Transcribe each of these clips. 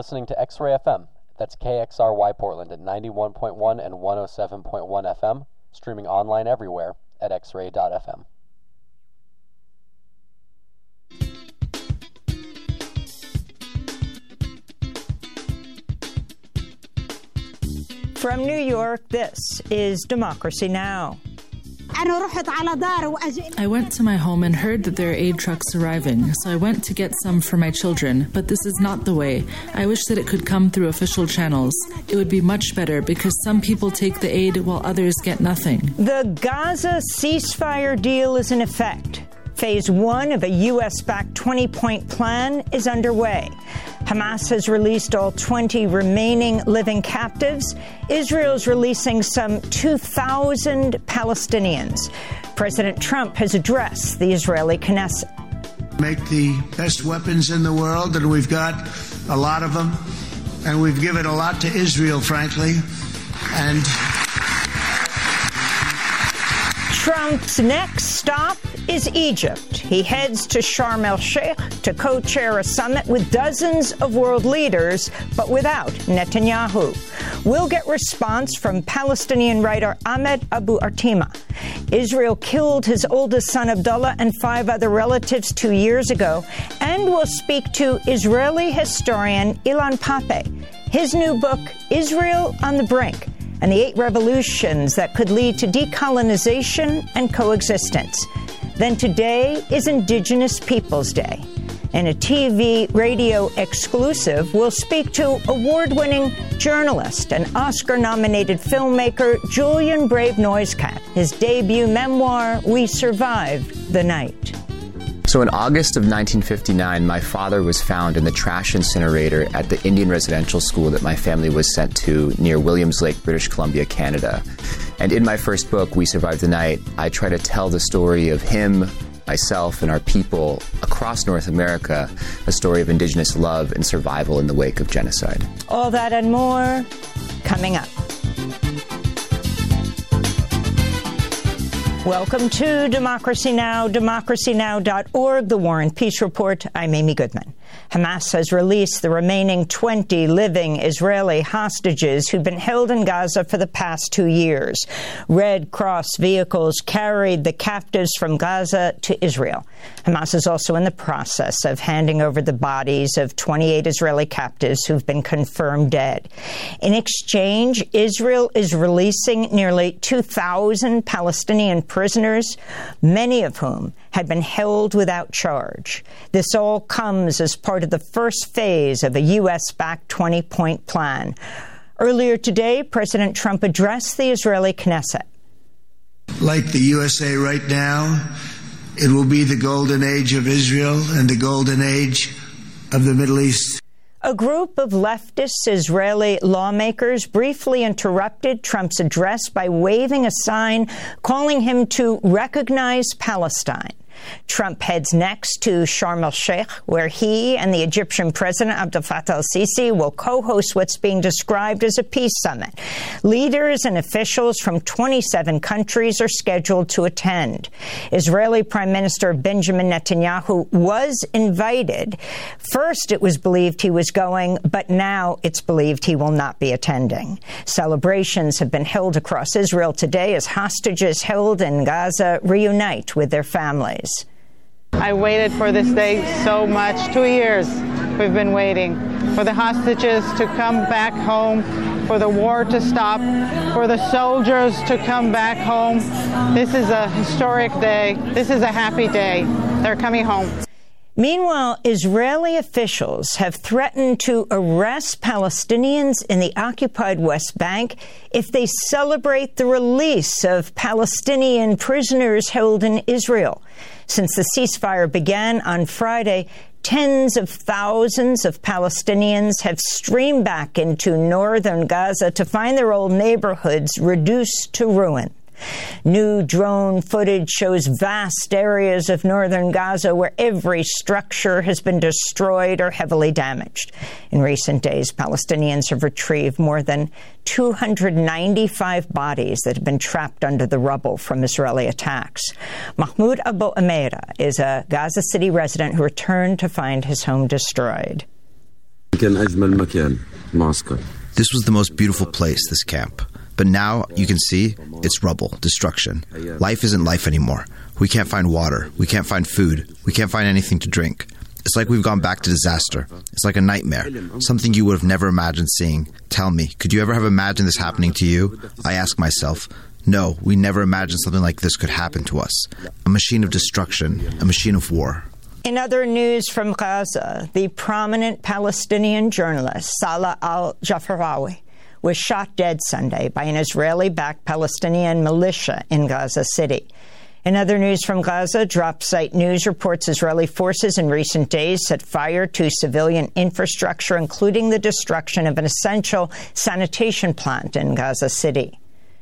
listening to X-Ray FM. That's KXRY Portland at 91.1 and 107.1 FM, streaming online everywhere at xray.fm. From New York, this is Democracy Now! I went to my home and heard that there are aid trucks arriving, so I went to get some for my children, but this is not the way. I wish that it could come through official channels. It would be much better because some people take the aid while others get nothing. The Gaza ceasefire deal is in effect. Phase 1 of a U.S.-backed 20-point plan is underway. Hamas has released all 20 remaining living captives. Israel's releasing some 2,000 Palestinians. President Trump has addressed the Israeli Knesset. Make the best weapons in the world, and we've got a lot of them. And we've given a lot to Israel, frankly. And Trump's next stop is Egypt. He heads to Sharm el-Sheikh to co-chair a summit with dozens of world leaders, but without Netanyahu. We'll get response from Palestinian writer Ahmed Abu Artima. Israel killed his oldest son Abdullah and 5 other relatives 2 years ago, and we'll speak to Israeli historian Ilan Pappé. His new book, Israel on the Brink, and the 8 revolutions that could lead to decolonization and coexistence. Then today is Indigenous Peoples Day. In a TV radio exclusive, we'll speak to award-winning journalist and Oscar-nominated filmmaker Julian Brave Noisecat. His debut memoir, We Survived the Night. So in August of 1959, my father was found in the trash incinerator at the Indian residential school that my family was sent to near Williams Lake, British Columbia, Canada. And in my first book, We Survived the Night, I try to tell the story of him, myself, and our people across North America, a story of Indigenous love and survival in the wake of genocide. All that and more coming up. Welcome to Democracy Now!, democracynow.org, The War and Peace Report. I'm Amy Goodman. Hamas has released the remaining 20 living Israeli hostages who've been held in Gaza for the past 2 years. Red Cross vehicles carried the captives from Gaza to Israel. Hamas is also in the process of handing over the bodies of 28 Israeli captives who've been confirmed dead. In exchange, Israel is releasing nearly 2,000 Palestinian prisoners, many of whom had been held without charge. This all comes as part of the first phase of a U.S.-backed 20-point plan. Earlier today, President Trump addressed the Israeli Knesset. like the USA right now, it will be the golden age of Israel and the golden age of the Middle East. A group of leftist Israeli lawmakers briefly interrupted Trump's address by waving a sign calling him to recognize Palestine. Trump heads next to Sharm el-Sheikh, where he and the Egyptian President Abdel Fattah al-Sisi will co-host what's being described as a peace summit. Leaders and officials from 27 countries are scheduled to attend. Israeli Prime Minister Benjamin Netanyahu was invited. First, it was believed he was going, but now it's believed he will not be attending. Celebrations have been held across Israel today as hostages held in Gaza reunite with their families. I waited for this day so much. 2 years we've been waiting for the hostages to come back home, for the war to stop, for the soldiers to come back home. This is a historic day. This is a happy day. They're coming home. Meanwhile, Israeli officials have threatened to arrest Palestinians in the occupied West Bank if they celebrate the release of Palestinian prisoners held in Israel. Since the ceasefire began on Friday, tens of thousands of Palestinians have streamed back into northern Gaza to find their old neighborhoods reduced to ruin. New drone footage shows vast areas of northern Gaza where every structure has been destroyed or heavily damaged. In recent days, Palestinians have retrieved more than 295 bodies that have been trapped under the rubble from Israeli attacks. Mahmoud Abu Amira is a Gaza City resident who returned to find his home destroyed. This was the most beautiful place, this camp. But now you can see it's rubble, destruction. Life isn't life anymore. We can't find water. We can't find food. We can't find anything to drink. It's like we've gone back to disaster. It's like a nightmare, something you would have never imagined seeing. Tell me, could you ever have imagined this happening to you? I ask myself. No, we never imagined something like this could happen to us. A machine of destruction, a machine of war. In other news from Gaza, the prominent Palestinian journalist Salah al-Jafrawi was shot dead Sunday by an Israeli-backed Palestinian militia in Gaza City. In other news from Gaza, Drop Site News reports Israeli forces in recent days set fire to civilian infrastructure, including the destruction of an essential sanitation plant in Gaza City.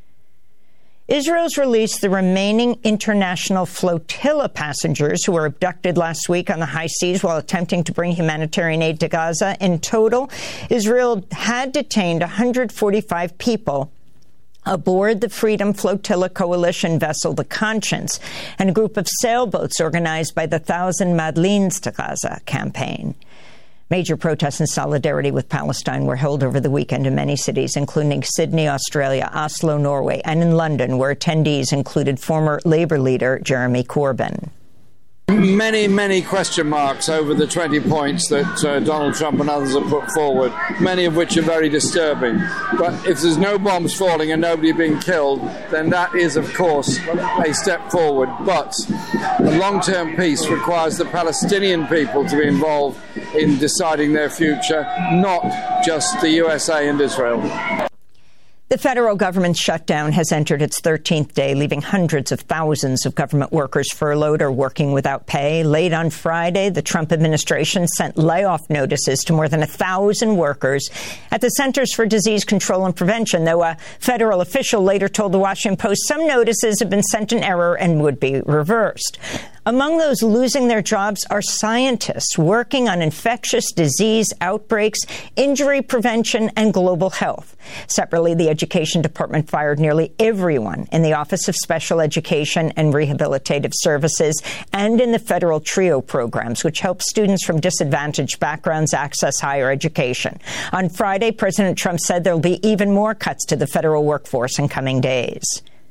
Israel's released the remaining international flotilla passengers who were abducted last week on the high seas while attempting to bring humanitarian aid to Gaza. In total, Israel had detained 145 people aboard the Freedom Flotilla Coalition vessel, the Conscience, and a group of sailboats organized by the Thousand Madeleines to Gaza campaign. Major protests in solidarity with Palestine were held over the weekend in many cities, including Sydney, Australia, Oslo, Norway, and in London, where attendees included former Labour leader Jeremy Corbyn. Many question marks over the 20 points that Donald Trump and others have put forward, many of which are very disturbing. But if there's no bombs falling and nobody being killed, then that is, of course, a step forward. But a long-term peace requires the Palestinian people to be involved in deciding their future, not just the USA and Israel. The federal government shutdown has entered its 13th day, leaving hundreds of thousands of government workers furloughed or working without pay. Late on Friday, the Trump administration sent layoff notices to more than 1,000 workers at the Centers for Disease Control and Prevention, though a federal official later told the Washington Post some notices have been sent in error and would be reversed. Among those losing their jobs are scientists working on infectious disease outbreaks, injury prevention, and global health. Separately, the Education Department fired nearly everyone in the Office of Special Education and Rehabilitative Services and in the federal TRIO programs, which help students from disadvantaged backgrounds access higher education. On Friday, President Trump said there will be even more cuts to the federal workforce in coming days.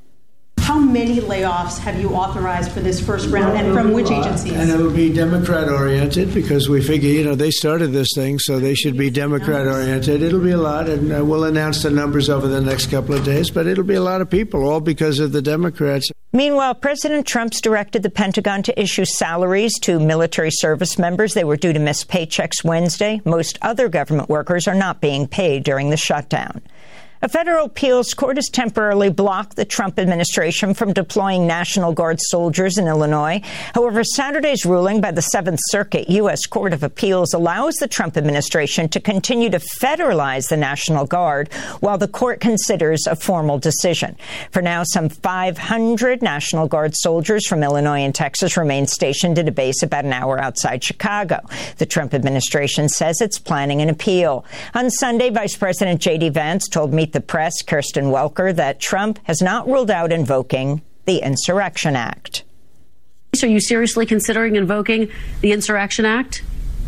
How many layoffs have you authorized for this first round, and from which agencies? And it will be Democrat-oriented because we figure, they started this thing, so they should be Democrat-oriented. It'll be a lot, and we'll announce the numbers over the next couple of days, but it'll be a lot of people, all because of the Democrats. Meanwhile, President Trump's directed the Pentagon to issue salaries to military service members. They were due to miss paychecks Wednesday. Most other government workers are not being paid during the shutdown. A federal appeals court has temporarily blocked the Trump administration from deploying National Guard soldiers in Illinois. However, Saturday's ruling by the Seventh Circuit U.S. Court of Appeals allows the Trump administration to continue to federalize the National Guard while the court considers a formal decision. For now, some 500 National Guard soldiers from Illinois and Texas remain stationed at a base about an hour outside Chicago. The Trump administration says it's planning an appeal. On Sunday, Vice President J.D. Vance told Meet the Press, Kirsten Welker, that Trump has not ruled out invoking the Insurrection Act. Are you seriously considering invoking the Insurrection Act?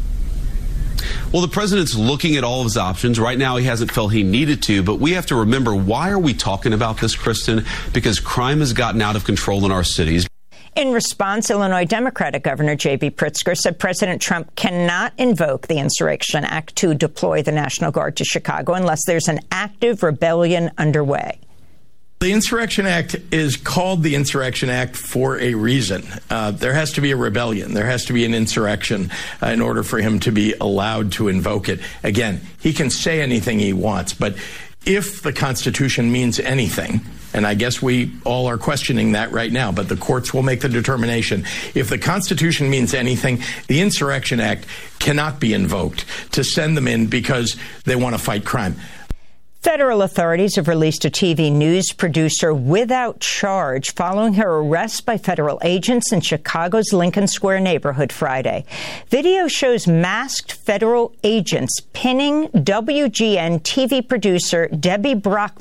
Well, the president's looking at all of his options. Right now, he hasn't felt he needed to, but we have to remember, why are we talking about this, Kristen? Because crime has gotten out of control in our cities. In response, Illinois Democratic Governor J.B. Pritzker said President Trump cannot invoke the Insurrection Act to deploy the National Guard to Chicago unless there's an active rebellion underway. The Insurrection Act is called the Insurrection Act for a reason. There has to be a rebellion. There has to be an insurrection in order for him to be allowed to invoke it. Again, he can say anything he wants, but if the Constitution means anything, and I guess we all are questioning that right now, but the courts will make the determination. If the Constitution means anything, the Insurrection Act cannot be invoked to send them in because they want to fight crime. Federal authorities have released a TV news producer without charge following her arrest by federal agents in Chicago's Lincoln Square neighborhood Friday. Video shows masked federal agents pinning WGN TV producer Debbie Brockman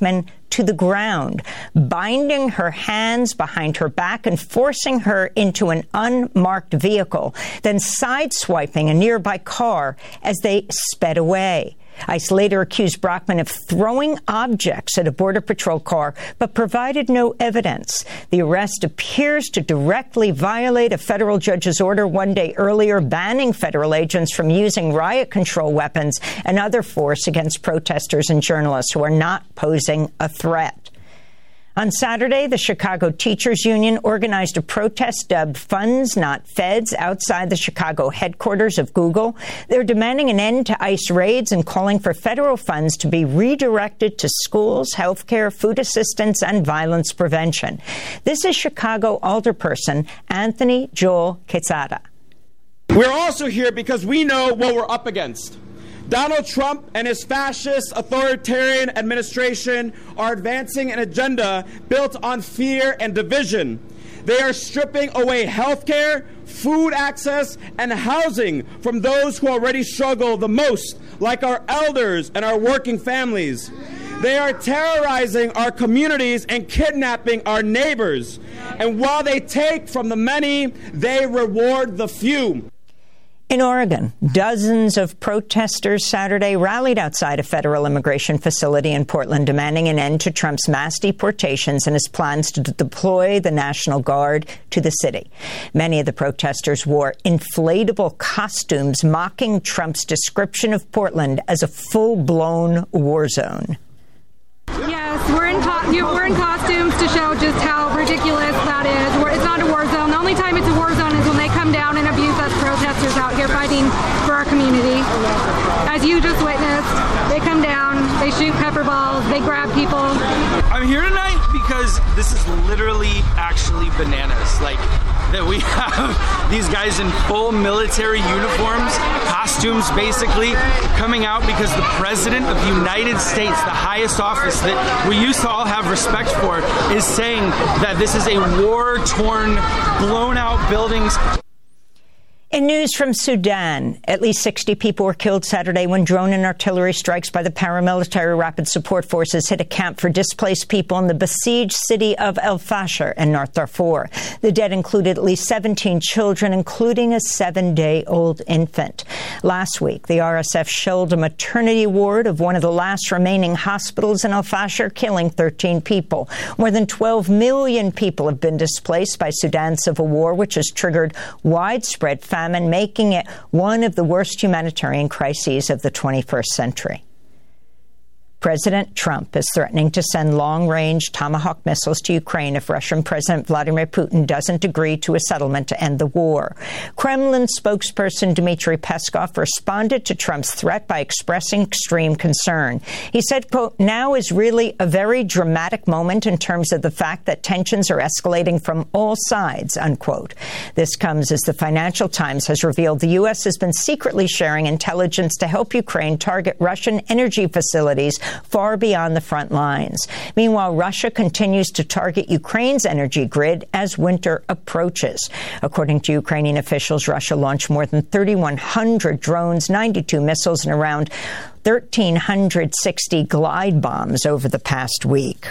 to the ground, binding her hands behind her back and forcing her into an unmarked vehicle, then sideswiping a nearby car as they sped away. ICE later accused Brockman of throwing objects at a Border Patrol car, but provided no evidence. The arrest appears to directly violate a federal judge's order one day earlier banning federal agents from using riot control weapons and other force against protesters and journalists who are not posing a threat. On Saturday, the Chicago Teachers Union organized a protest dubbed Funds Not Feds outside the Chicago headquarters of Google. They're demanding an end to ICE raids and calling for federal funds to be redirected to schools, healthcare, food assistance, and violence prevention. This is Chicago alderperson Anthony Joel Quezada. We're also here because we know what we're up against. Donald Trump and his fascist authoritarian administration are advancing an agenda built on fear and division. They are stripping away health care, food access, and housing from those who already struggle the most, like our elders and our working families. They are terrorizing our communities and kidnapping our neighbors. And while they take from the many, they reward the few. In Oregon, dozens of protesters Saturday rallied outside a federal immigration facility in Portland demanding an end to Trump's mass deportations and his plans to deploy the National Guard to the city. Many of the protesters wore inflatable costumes mocking Trump's description of Portland as a full-blown war zone. Yes, we're in costumes to show just how ridiculous that is. It's not a war zone. The only time it's a war zone is when they come down and abuse us protesters out here fighting for our community. As you just witnessed, they come down, they shoot pepper balls, they grab people. I'm here tonight because this is literally actually bananas. Like, that we have these guys in full military uniforms, costumes basically, coming out because the President of the United States, the highest office that we used to all have respect for, is saying that this is a war-torn, blown-out buildings. In news from Sudan, at least 60 people were killed Saturday when drone and artillery strikes by the paramilitary Rapid Support Forces hit a camp for displaced people in the besieged city of El Fasher in North Darfur. The dead included at least 17 children, including a 7-day-old infant. Last week, the RSF shelled a maternity ward of one of the last remaining hospitals in El Fasher, killing 13 people. More than 12 million people have been displaced by Sudan's civil war, which has triggered widespread famine, making it one of the worst humanitarian crises of the 21st century. President Trump is threatening to send long-range Tomahawk missiles to Ukraine if Russian President Vladimir Putin doesn't agree to a settlement to end the war. Kremlin spokesperson Dmitry Peskov responded to Trump's threat by expressing extreme concern. He said, quote, "Now is really a very dramatic moment in terms of the fact that tensions are escalating from all sides," unquote. This comes as the Financial Times has revealed the U.S. has been secretly sharing intelligence to help Ukraine target Russian energy facilities far beyond the front lines. Meanwhile, Russia continues to target Ukraine's energy grid as winter approaches. According to Ukrainian officials, Russia launched more than 3,100 drones, 92 missiles, and around 1,360 glide bombs over the past week.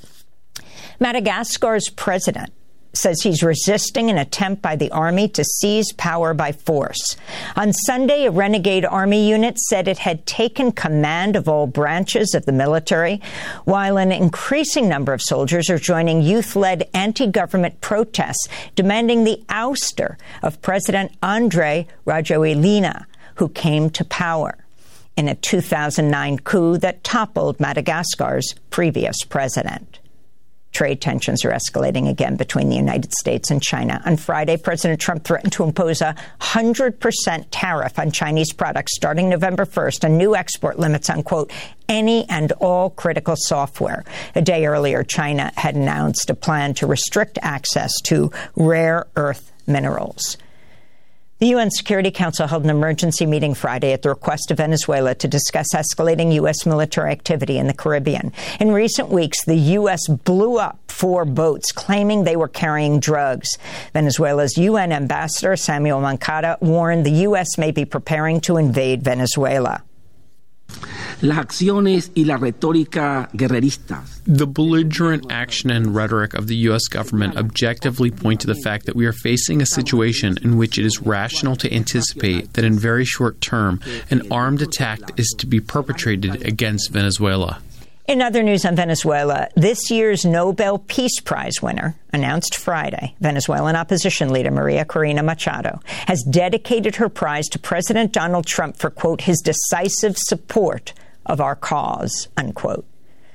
Madagascar's president says he's resisting an attempt by the army to seize power by force. On Sunday, a renegade army unit said it had taken command of all branches of the military, while an increasing number of soldiers are joining youth-led anti-government protests demanding the ouster of President Andry Rajoelina, who came to power in a 2009 coup that toppled Madagascar's previous president. Trade tensions are escalating again between the United States and China. On Friday, President Trump threatened to impose a 100% tariff on Chinese products starting November 1st and new export limits on, quote, any and all critical software. A day earlier, China had announced a plan to restrict access to rare earth minerals. The UN Security Council held an emergency meeting Friday at the request of Venezuela to discuss escalating U.S. military activity in the Caribbean. In recent weeks, the U.S. blew up 4 boats claiming they were carrying drugs. Venezuela's UN ambassador, Samuel Moncada, warned the U.S. may be preparing to invade Venezuela. las acciones y la retórica guerreristas. The belligerent action and rhetoric of the U.S. government objectively point to the fact that we are facing a situation in which it is rational to anticipate that in very short term, an armed attack is to be perpetrated against Venezuela. In other news on Venezuela, this year's Nobel Peace Prize winner, announced Friday, Venezuelan opposition leader Maria Corina Machado, has dedicated her prize to President Donald Trump for, quote, his decisive support of our cause, unquote.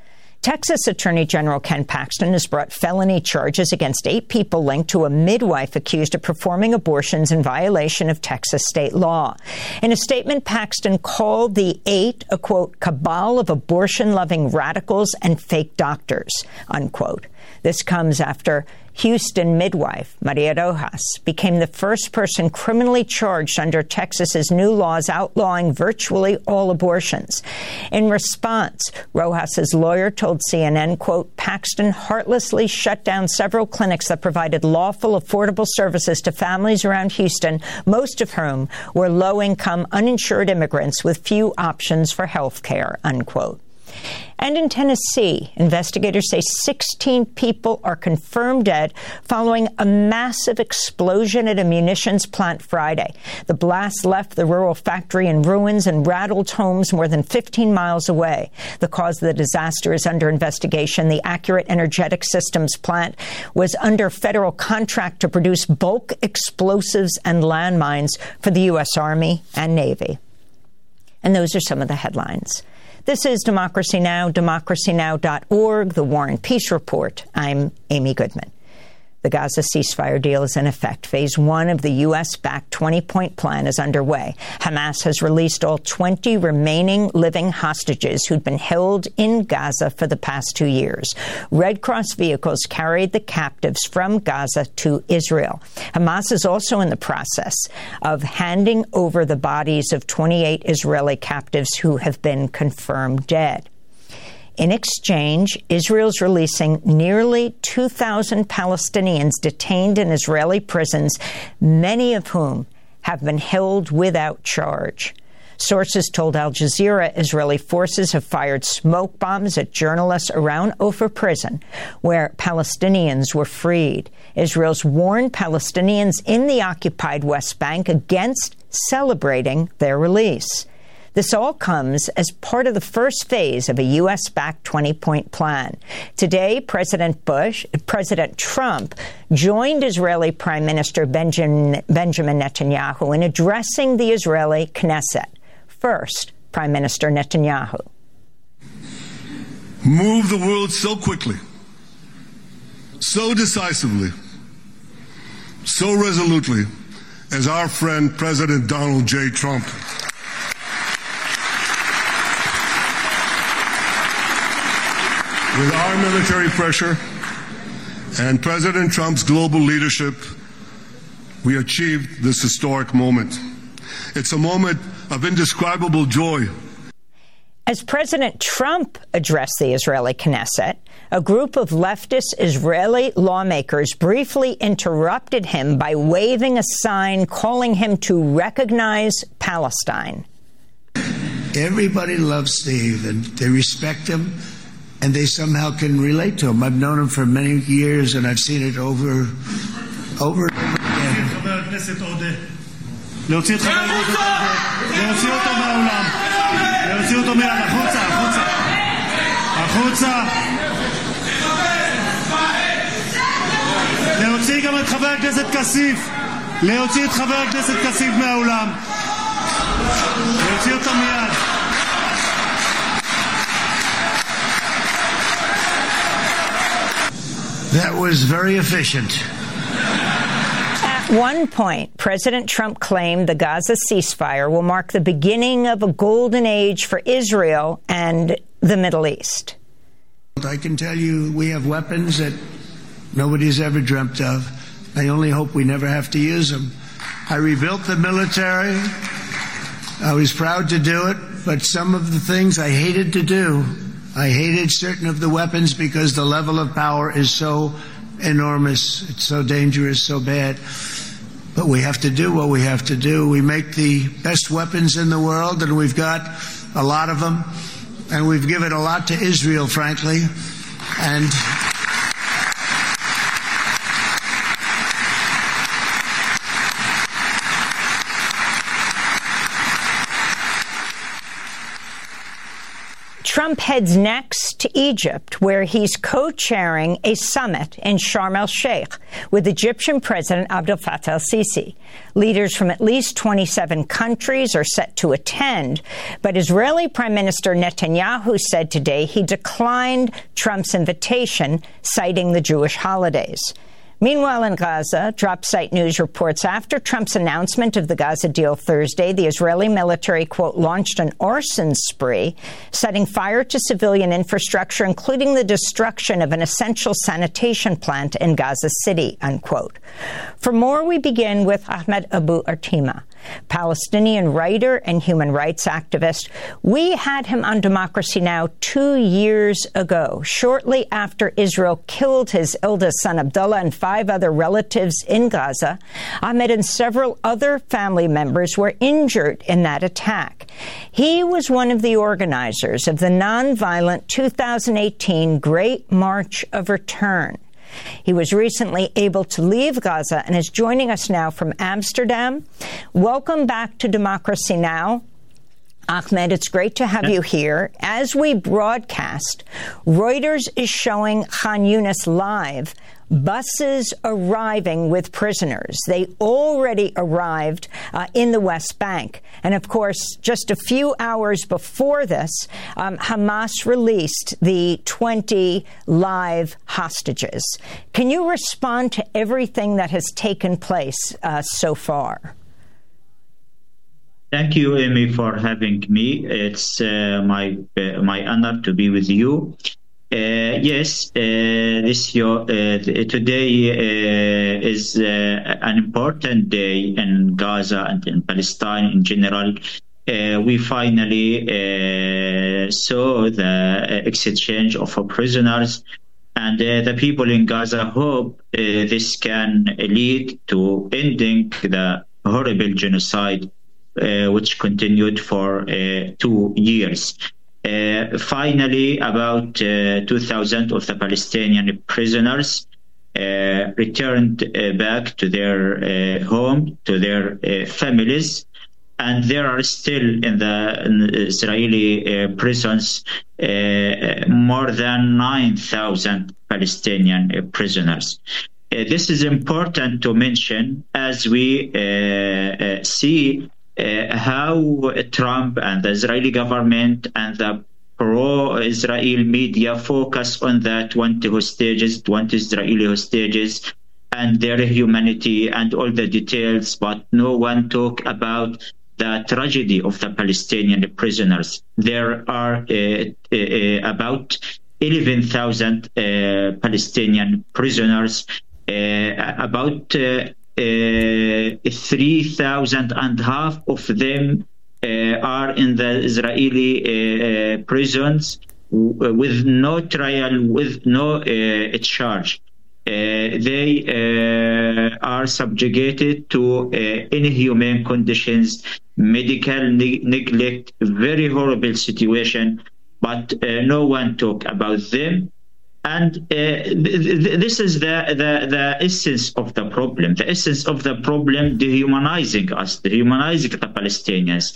Texas Attorney General Ken Paxton has brought felony charges against 8 people linked to a midwife accused of performing abortions in violation of Texas state law. In a statement, Paxton called the 8 a, quote, cabal of abortion-loving radicals and fake doctors, unquote. This comes after Houston midwife Maria Rojas became the first person criminally charged under Texas's new laws outlawing virtually all abortions. In response, Rojas's lawyer told CNN, quote, Paxton heartlessly shut down several clinics that provided lawful, affordable services to families around Houston, most of whom were low-income, uninsured immigrants with few options for health care, unquote. And in Tennessee, investigators say 16 people are confirmed dead following a massive explosion at a munitions plant Friday. The blast left the rural factory in ruins and rattled homes more than 15 miles away. The cause of the disaster is under investigation. The Accurate Energetic Systems plant was under federal contract to produce bulk explosives and landmines for the U.S. Army and Navy. And those are some of the headlines. This is Democracy Now!, democracynow.org, The War and Peace Report. I'm Amy Goodman. The Gaza ceasefire deal is in effect. Phase 1 of the U.S.-backed 20-point plan is underway. Hamas has released all 20 remaining living hostages who'd been held in Gaza for the past 2 years. Red Cross vehicles carried the captives from Gaza to Israel. Hamas is also in the process of handing over the bodies of 28 Israeli captives who have been confirmed dead. In exchange, Israel's releasing nearly 2,000 Palestinians detained in Israeli prisons, many of whom have been held without charge. Sources told Al Jazeera Israeli forces have fired smoke bombs at journalists around Ofer prison, where Palestinians were freed. Israel's warned Palestinians in the occupied West Bank against celebrating their release. This all comes as part of the first phase of a U.S.-backed 20-point plan. Today, President Trump joined Israeli Prime Minister Benjamin Netanyahu in addressing the Israeli Knesset. First, Prime Minister Netanyahu. Move the world so quickly, so decisively, so resolutely as our friend President Donald J. Trump. With our military pressure and President Trump's global leadership, we achieved this historic moment. It's a moment of indescribable joy. As President Trump addressed the Israeli Knesset, a group of leftist Israeli lawmakers briefly interrupted him by waving a sign calling him to recognize Palestine. Everybody loves Steve, and they respect him. And they somehow can relate to him. I've known him for many years, and I've seen it over and over again. להוציא את חבר הכנסת עודה, להוציא אותו מהאולם, להוציא אותו מיד, החוצה, החוצה, החוצה. להוציא גם את חבר הכנסת כסיף, להוציא את חבר הכנסת כסיף מהאולם, להוציא אותו מיד. That was very efficient. At one point, President Trump claimed the Gaza ceasefire will mark the beginning of a golden age for Israel and the Middle East. I can tell you we have weapons that nobody's ever dreamt of. I only hope we never have to use them. I rebuilt the military. I was proud to do it, but some of the things I hated to do. I hated certain of the weapons because the level of power is so enormous. It's so dangerous, so bad. But we have to do what we have to do. We make the best weapons in the world, and we've got a lot of them. and we've given a lot to Israel, frankly. And Trump heads next to Egypt, where he's co-chairing a summit in Sharm el-Sheikh with Egyptian President Abdel Fattah el-Sisi. Leaders from at least 27 countries are set to attend, but Israeli Prime Minister Netanyahu said today he declined Trump's invitation, citing the Jewish holidays. Meanwhile, in Gaza, Dropsite News reports after Trump's announcement of the Gaza deal Thursday, the Israeli military, quote, launched an arson spree, setting fire to civilian infrastructure, including the destruction of an essential sanitation plant in Gaza City, unquote. For more, we begin with Ahmed Abu Artima, Palestinian writer and human rights activist. We had him on Democracy Now! 2 years ago, shortly after Israel killed his eldest son Abdullah and 5 other relatives in Gaza. Ahmed and several other family members were injured in that attack. He was one of the organizers of the nonviolent 2018 Great March of Return. He was recently able to leave Gaza and is joining us now from Amsterdam. Welcome back to Democracy Now! Ahmed, it's great to have you here. As we broadcast, Reuters is showing Khan Yunis live, buses arriving with prisoners. They already arrived in the West Bank. And, of course, just a few hours before this, Hamas released the 20 live hostages. Can you respond to everything that has taken place so far? Thank you, Amy, for having me. It's my honor to be with you. Yes, today is an important day in Gaza and in Palestine in general. We finally saw the exchange of prisoners, and the people in Gaza hope this can lead to ending the horrible genocide which continued for 2 years. Finally, about 2,000 of the Palestinian prisoners returned back to their home, to their families, and there are still in the Israeli prisons more than 9,000 Palestinian prisoners. This is important to mention as we see how Trump and the Israeli government and the pro-Israel media focus on the 20 Israeli hostages and their humanity and all the details, but no one talk about the tragedy of the Palestinian prisoners. There are about 11,000 Palestinian prisoners, about 3,500 of them are in the Israeli prisons with no trial, with no charge. They are subjugated to inhumane conditions, medical neglect, very horrible situation, but no one talk about them. And this is the essence of the problem. The essence of the problem, dehumanizing us, dehumanizing the Palestinians.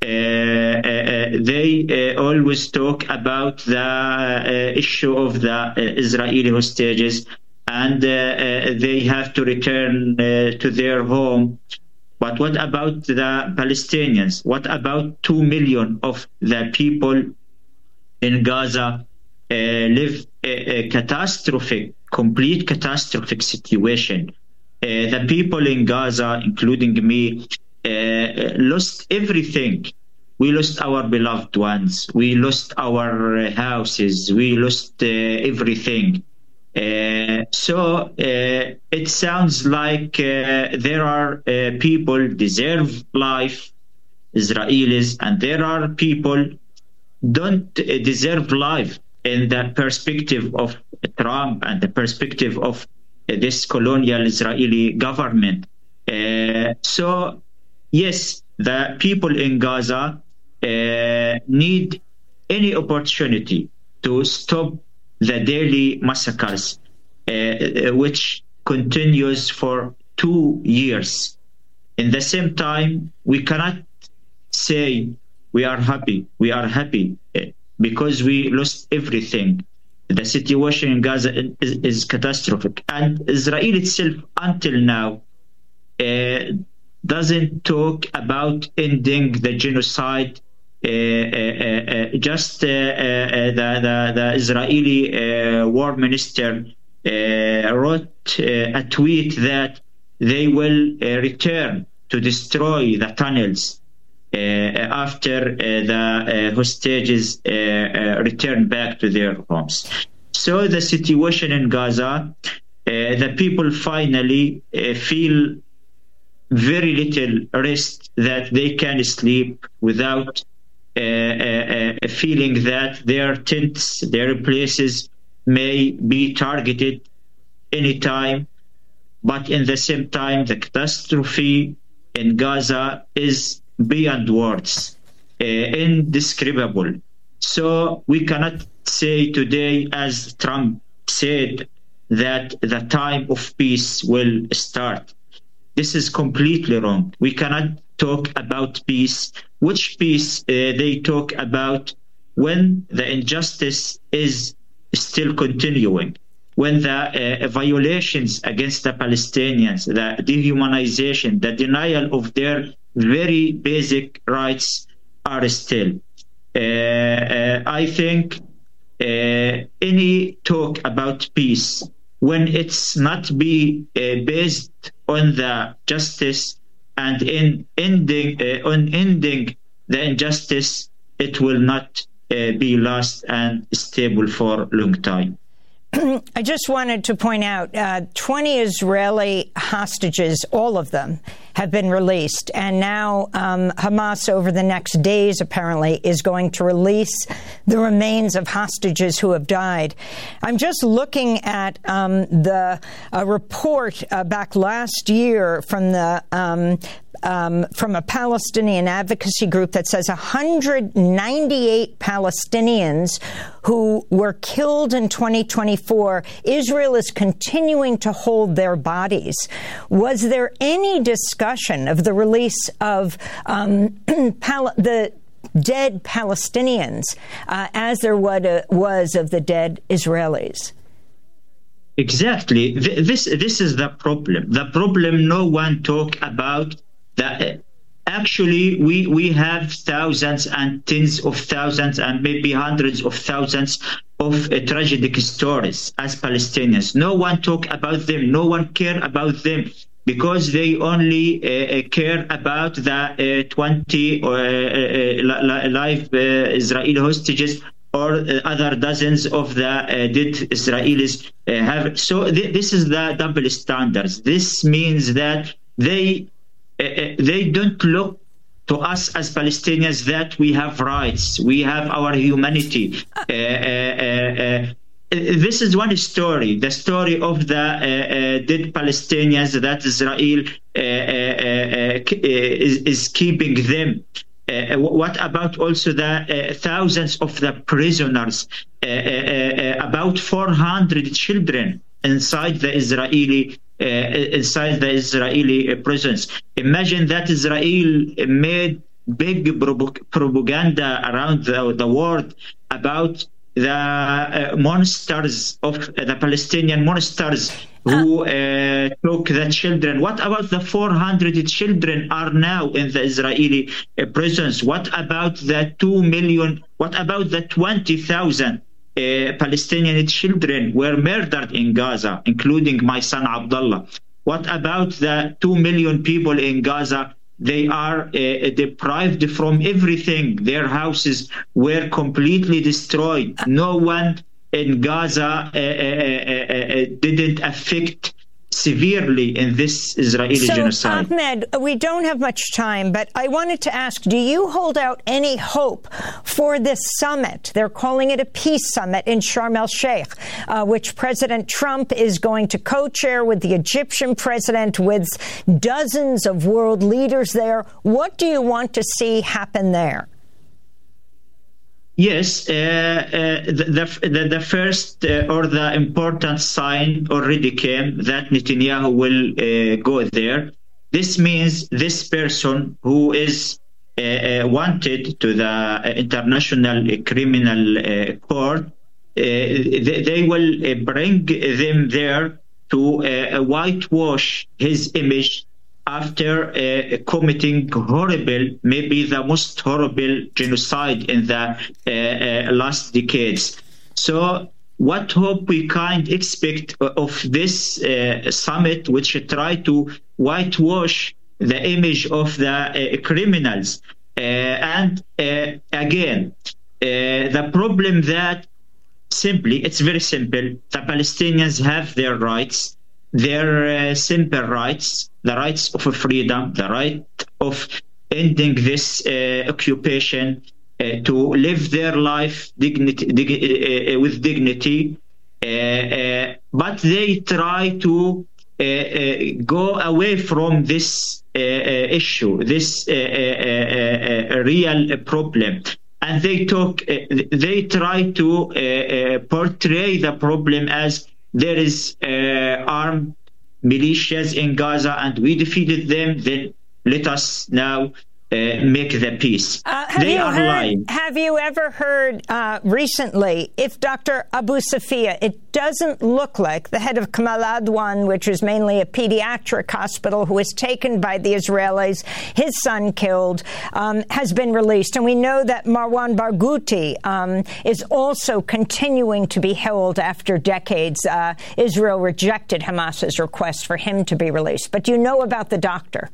They always talk about the issue of the Israeli hostages, and they have to return to their home. But what about the Palestinians? What about 2 million of the people in Gaza live a complete catastrophic situation? The people in Gaza, including me, lost everything. We lost our beloved ones. We lost our houses. We lost everything. So it sounds like there are people deserve life, Israelis, and there are people don't deserve life in the perspective of Trump and the perspective of this colonial Israeli government. So, yes, the people in Gaza need any opportunity to stop the daily massacres, which continues for 2 years. In the same time, we cannot say we are happy. We are happy because we lost everything. The situation in Gaza is catastrophic. And Israel itself, until now, doesn't talk about ending the genocide. Just the Israeli war minister wrote a tweet that they will return to destroy the tunnels after the hostages return back to their homes. So the situation in Gaza, the people finally feel very little rest, that they can sleep without feeling that their tents, their places may be targeted anytime. But in the same time, the catastrophe in Gaza is beyond words, indescribable. So we cannot say today, as Trump said, that the time of peace will start. This is completely wrong. We cannot talk about peace. Which peace they talk about when the injustice is still continuing, when the violations against the Palestinians, the dehumanization, the denial of their very basic rights are still. I think any talk about peace, when it's not based on the justice and in ending the injustice, it will not be last and stable for a long time. I just wanted to point out 20 Israeli hostages, all of them, have been released. And now Hamas, over the next days, apparently, is going to release the remains of hostages who have died. I'm just looking at the report back last year from a Palestinian advocacy group that says 198 Palestinians who were killed in 2024, Israel is continuing to hold their bodies. Was there any discussion of the release of the dead Palestinians as there was of the dead Israelis? Exactly. This is the problem. The problem no one talk about. Actually, we have thousands and tens of thousands and maybe hundreds of thousands of tragic stories as Palestinians. No one talk about them. No one care about them because they only care about the 20 live Israeli hostages or other dozens of the dead Israelis have. So this is the double standards. This means that they don't look to us as Palestinians that we have rights, we have our humanity. This is one story, the story of the dead Palestinians that Israel is keeping them. What about also the thousands of the prisoners, about 400 children inside the Israeli prisons. Imagine that Israel made big propaganda around the world about the monsters of the Palestinian monsters who took the children. What about the 400 children are now in the Israeli prisons? What about the 2 million? What about the 20,000 Palestinian children were murdered in Gaza, including my son Abdullah? What about the 2 million people in Gaza? They are deprived from everything. Their houses were completely destroyed. No one in Gaza didn't affect severely in this Israeli genocide. Ahmed, we don't have much time, but I wanted to ask, do you hold out any hope for this summit? They're calling it a peace summit in Sharm el-Sheikh, which President Trump is going to co-chair with the Egyptian president, with dozens of world leaders there. What do you want to see happen there? Yes, the first or the important sign already came that Netanyahu will go there. This means this person who is wanted to the International Criminal Court, they will bring them there to whitewash his image after committing horrible, maybe the most horrible genocide in the last decades. So what hope we can expect of this summit, which try to whitewash the image of the criminals? And again, the problem that simply, it's very simple, the Palestinians have their rights, their simple rights, the rights of freedom, the right of ending this occupation, to live their life with dignity, but they try to go away from this issue, this real problem. And they try to portray the problem as there is armed militias in Gaza and we defeated them, then let us now make the peace. They are lying. Have you ever heard recently if Dr. Abu Safia, it doesn't look like the head of Kamal Adwan, which is mainly a pediatric hospital, who was taken by the Israelis, his son killed, has been released. And we know that Marwan Barghouti is also continuing to be held after decades. Israel rejected Hamas's request for him to be released. But do you know about the doctor?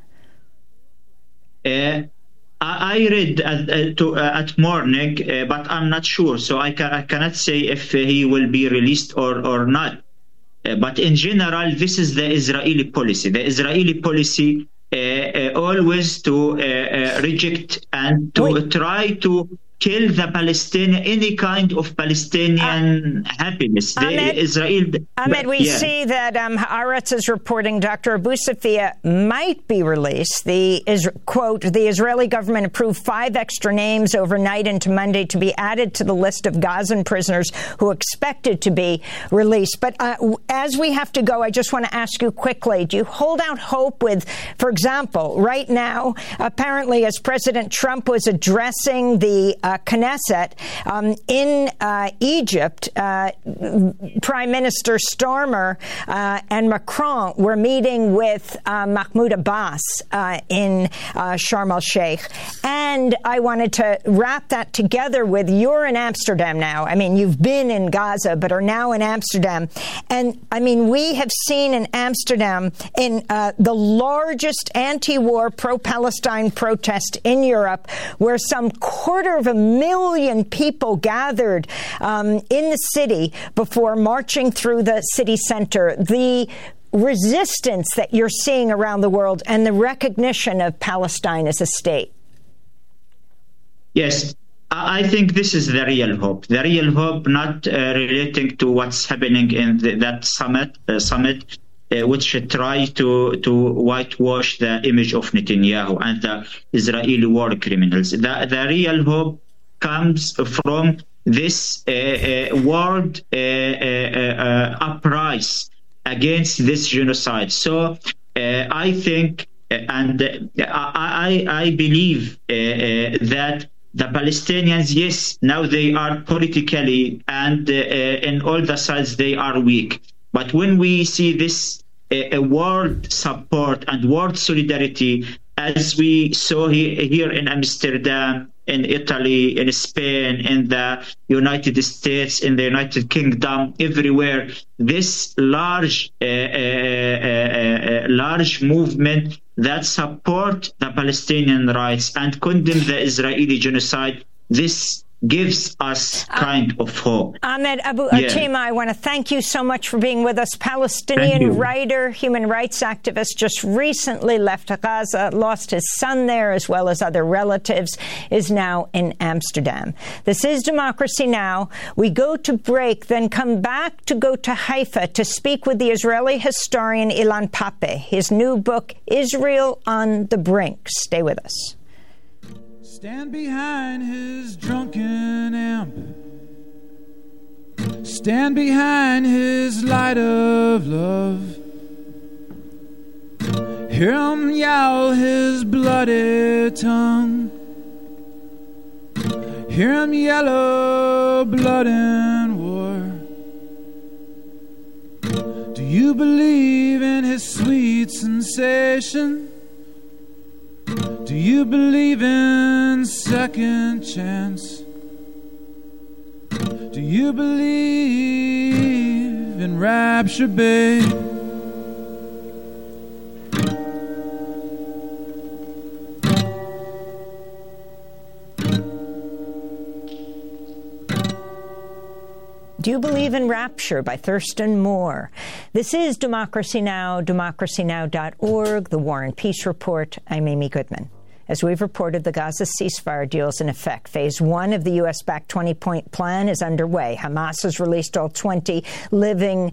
I read at morning, but I'm not sure, so I cannot say if he will be released or not. But in general, this is the Israeli policy. The Israeli policy always to reject and to try to kill the Palestinian, any kind of Palestinian happiness. Ahmed, we see that Haaretz is reporting Dr. Abu Safia might be released. Quote, the Israeli government approved 5 extra names overnight into Monday to be added to the list of Gazan prisoners who expected to be released. But as we have to go, I just want to ask you quickly, do you hold out hope with, for example, right now, apparently as President Trump was addressing the Knesset in Egypt, Prime Minister Starmer and Macron were meeting with Mahmoud Abbas in Sharm el-Sheikh. And I wanted to wrap that together with you're in Amsterdam now. I mean, you've been in Gaza, but are now in Amsterdam. And I mean, we have seen in Amsterdam in the largest anti-war pro-Palestine protest in Europe, where some 250,000 people gathered in the city before marching through the city center. The resistance that you're seeing around the world and the recognition of Palestine as a state. Yes, I think this is the real hope. The real hope not relating to what's happening in that summit, which try to whitewash the image of Netanyahu and the Israeli war criminals. The real hope comes from this world uprising against this genocide. So I think and I believe that the Palestinians, yes, now they are politically and in all the sides they are weak. But when we see this world support and world solidarity, as we saw here in Amsterdam, in Italy, in Spain, in the United States, in the United Kingdom, everywhere, this large movement that support the Palestinian rights and condemn the Israeli genocide, this gives us kind of hope. Ahmed Abu Atima, I want to thank you so much for being with us. Palestinian writer, human rights activist, just recently left Gaza, lost his son there as well as other relatives, is now in Amsterdam. This is Democracy Now! We go to break, then come back to go to Haifa to speak with the Israeli historian Ilan Pappé. His new book, Israel on the Brink. Stay with us. Stand behind his drunken amp. Stand behind his light of love. Hear him yowl his bloody tongue. Hear him yellow blood and war. Do you believe in his sweet sensation? Do you believe in second chance? Do you believe in rapture, babe? Do You Believe in Rapture by Thurston Moore. This is Democracy Now!, democracynow.org, The War and Peace Report. I'm Amy Goodman. As we've reported, the Gaza ceasefire deal is in effect. Phase 1 of the U.S.-backed 20-point plan is underway. Hamas has released all 20 living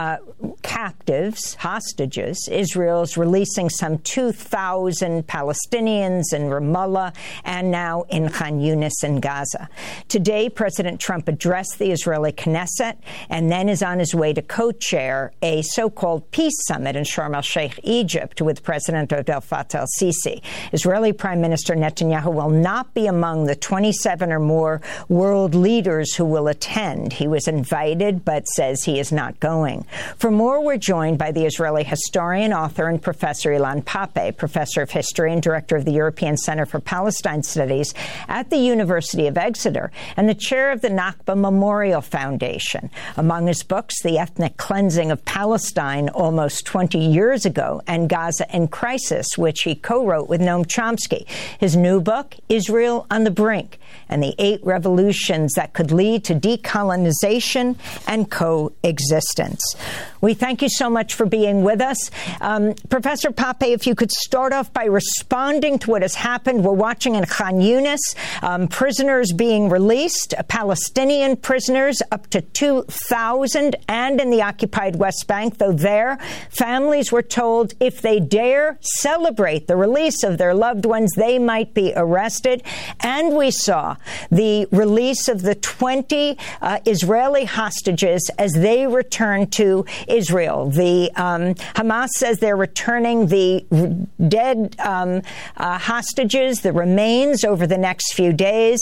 captives, hostages. Israel is releasing some 2,000 Palestinians in Ramallah and now in Khan Yunis in Gaza. Today, President Trump addressed the Israeli Knesset and then is on his way to co-chair a so-called peace summit in Sharm el-Sheikh, Egypt, with President Abdel Fattah el-Sisi. Israeli Prime Minister Netanyahu will not be among the 27 or more world leaders who will attend. He was invited but says he is not going. For more, we're joined by the Israeli historian, author, and Professor Ilan Pappé, Professor of History and Director of the European Center for Palestine Studies at the University of Exeter, and the chair of the Nakba Memorial Foundation. Among his books, The Ethnic Cleansing of Palestine almost 20 years ago and Gaza in Crisis, which he co-wrote with Noam Chomsky. His new book, Israel on the Brink, and the 8 revolutions that could lead to decolonization and coexistence. We thank you so much for being with us. Professor Pappé, if you could start off by responding to what has happened. We're watching in Khan Yunis, prisoners being released, Palestinian prisoners up to 2,000, and in the occupied West Bank, though there, families were told if they dare celebrate the release of their loved ones, they might be arrested. And we saw the release of the 20 Israeli hostages as they return to Israel. The Hamas says they're returning the dead hostages, the remains, over the next few days.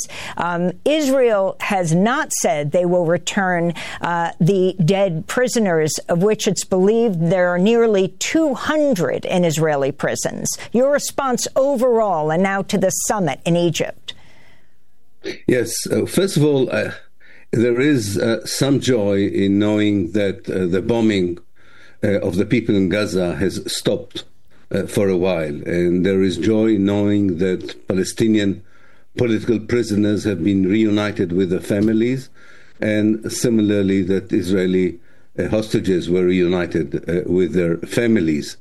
Israel has not said they will return the dead prisoners, of which it's believed there are nearly 200 in Israeli prisons. Your response overall, and now to the summit in Egypt. Yes. First of all, there is some joy in knowing that the bombing of the people in Gaza has stopped for a while. And there is joy in knowing that Palestinian political prisoners have been reunited with their families, and similarly that Israeli hostages were reunited with their families.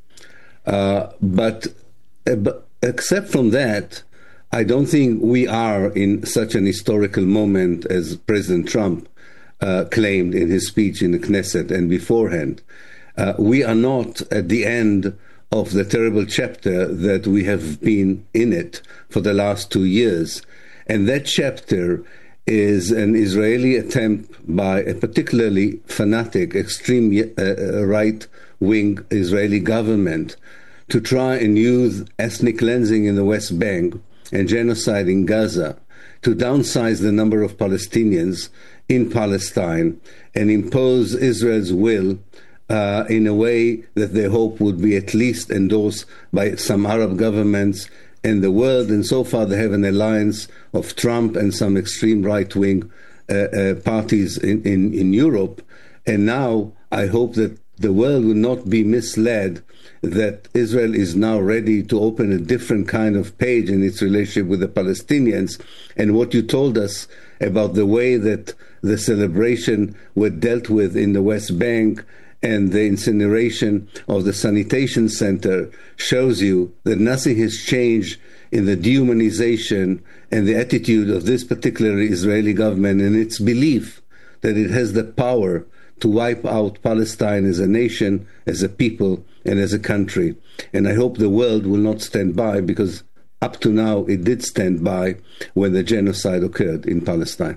But except from that, I don't think we are in such an historical moment as President Trump claimed in his speech in the Knesset and beforehand. We are not at the end of the terrible chapter that we have been in it for the last 2 years. And that chapter is an Israeli attempt by a particularly fanatic, extreme right-wing Israeli government to try and use ethnic cleansing in the West Bank and genocide in Gaza to downsize the number of Palestinians in Palestine and impose Israel's will in a way that they hope would be at least endorsed by some Arab governments in the world. And so far they have an alliance of Trump and some extreme right-wing parties in Europe. And now I hope that the world will not be misled that Israel is now ready to open a different kind of page in its relationship with the Palestinians. And what you told us about the way that the celebration were dealt with in the West Bank and the incineration of the sanitation center shows you that nothing has changed in the dehumanization and the attitude of this particular Israeli government and its belief that it has the power to wipe out Palestine as a nation, as a people, and as a country. And I hope the world will not stand by, because up to now, it did stand by when the genocide occurred in Palestine.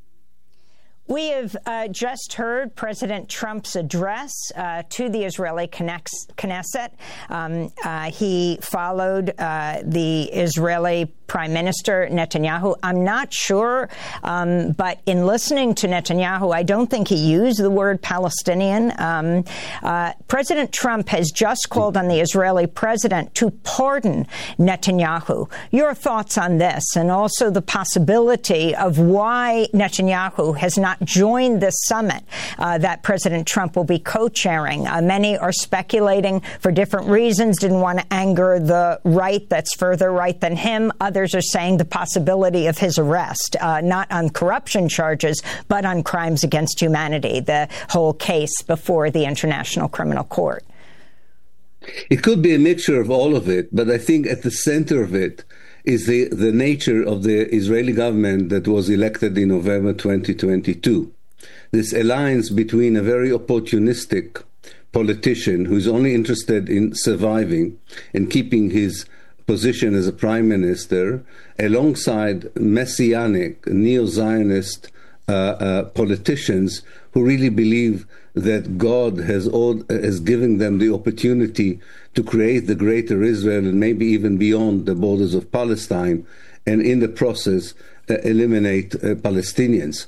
We have just heard President Trump's address to the Israeli Knesset. He followed the Israeli Prime Minister Netanyahu. I'm not sure, but in listening to Netanyahu, I don't think he used the word Palestinian. President Trump has just called on the Israeli president to pardon Netanyahu. Your thoughts on this, and also the possibility of why Netanyahu has not joined this summit that President Trump will be co-chairing. Many are speculating for different reasons, didn't want to anger the right that's further right than him. Others are saying the possibility of his arrest, not on corruption charges, but on crimes against humanity, the whole case before the International Criminal Court. It could be a mixture of all of it, but I think at the center of it is the nature of the Israeli government that was elected in November 2022. This alliance between a very opportunistic politician who's only interested in surviving and keeping his position as a prime minister, alongside messianic, neo-Zionist politicians who really believe that God has given them the opportunity to create the greater Israel and maybe even beyond the borders of Palestine, and in the process eliminate Palestinians.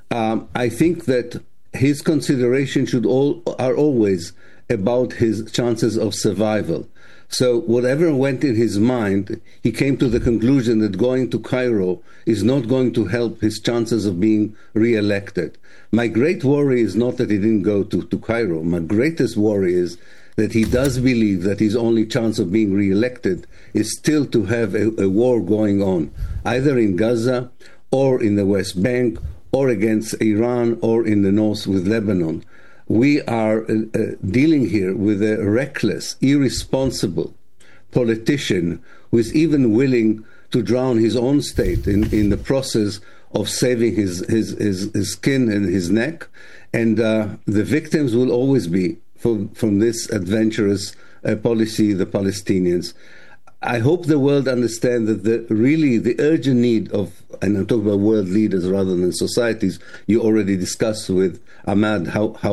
I think that his considerations are always about his chances of survival. So whatever went in his mind, he came to the conclusion that going to Cairo is not going to help his chances of being re-elected. My great worry is not that he didn't go to Cairo. My greatest worry is that he does believe that his only chance of being re-elected is still to have a war going on, either in Gaza or in the West Bank or against Iran or in the north with Lebanon. We are dealing here with a reckless, irresponsible politician who is even willing to drown his own state in the process of saving his skin and his neck. And the victims will always be, from this adventurous policy, the Palestinians. I hope the world understands that the urgent need of, and I'm talking about world leaders rather than societies. You already discussed with Ahmad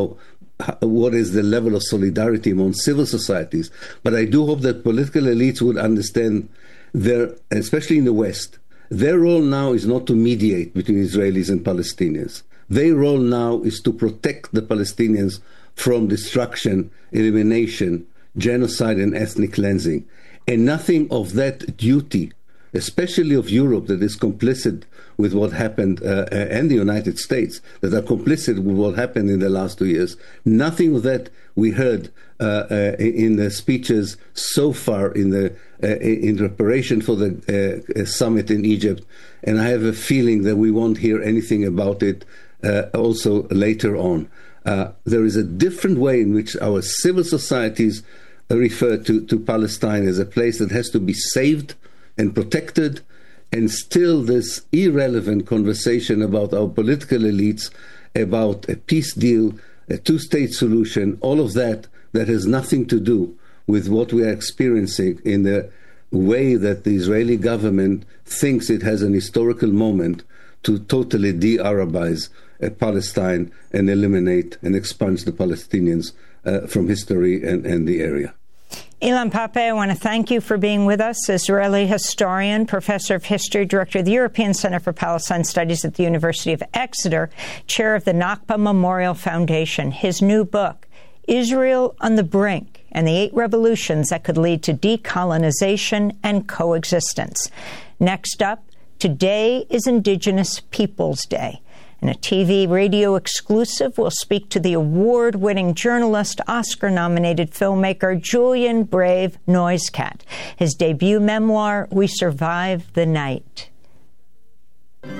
what is the level of solidarity among civil societies. But I do hope that political elites would understand especially in the West, their role now is not to mediate between Israelis and Palestinians. Their role now is to protect the Palestinians from destruction, elimination, genocide, and ethnic cleansing. And nothing of that duty, especially of Europe that is complicit with what happened, and the United States that are complicit with what happened in the last 2 years, nothing of that we heard in the speeches so far in preparation for the summit in Egypt. And I have a feeling that we won't hear anything about it also later on. There is a different way in which our civil societies refer to Palestine as a place that has to be saved and protected, and still this irrelevant conversation about our political elites, about a peace deal, a two-state solution, all of that has nothing to do with what we are experiencing in the way that the Israeli government thinks it has an historical moment to totally de-Arabize Palestine and eliminate and expunge the Palestinians from history and the area. Ilan Pappé, I want to thank you for being with us. Israeli historian, professor of history, director of the European Center for Palestine Studies at the University of Exeter, chair of the Nakba Memorial Foundation. His new book, Israel on the Brink, and the 8 Revolutions That Could Lead to Decolonization and Coexistence. Next up, today is Indigenous Peoples Day. In a TV radio exclusive, we'll speak to the award-winning journalist, Oscar-nominated filmmaker Julian Brave Noisecat. His debut memoir, We Survived the Night. If